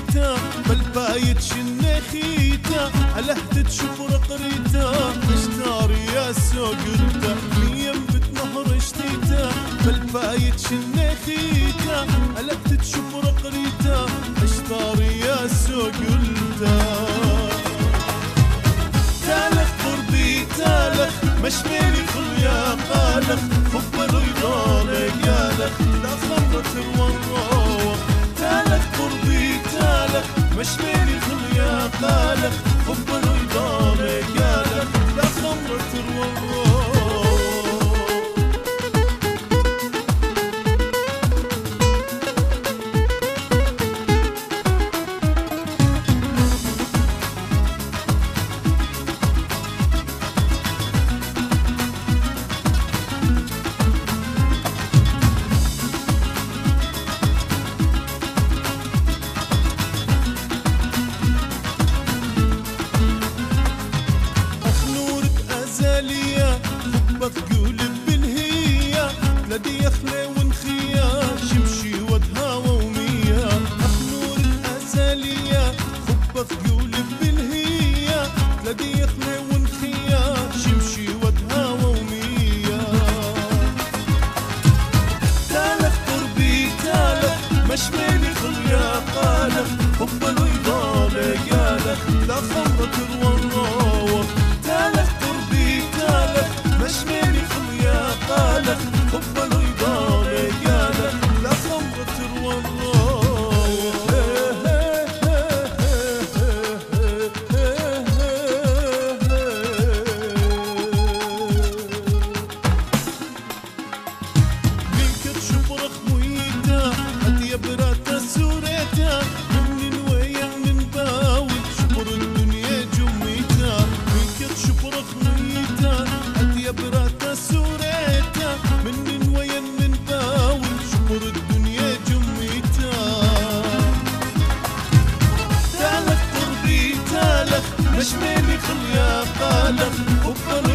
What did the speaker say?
قريتا بالبايت شنخيتا على هدت شفر قريتا اشتار يا سوقلتا ميم بتنهر اشتيتا بالبايت شنخيتا على هدت شفر قريتا اشتار يا سوقلتا تالخ قربي تالخ مشميلي خل يا قالخ خبر يضالك يالخ لا خمرة الوراوة تالخ قربي تالخ مشميلي خل يا قالخ خبر يضالك يالخ لا خمرة الوراوة قولب بالهية تلدي يخلي ونخية شمشي ودها وومية أخنور الأزالية خبط قولب بالهية تلدي يخلي ونخية شمشي ودها وومية تالخ قربي تالخ مشميلي خل يا قالخ خب الويضالك يالخ لا خمرة الوراوة تالخ قربي تالخ مشميلي خل يا قالخ خب الويضالك يالخ لا خمرة الوراوة منك تشبرخ مويتا هدي براتا سوريتا من ويا من باوي شبر الدنيا جميتا منك تشبرخ مويتا هدي براتا سوريتا من ويا من باوي شبر الدنيا جميتا تالخ قربي تالخ مشميلي خل يا قالخ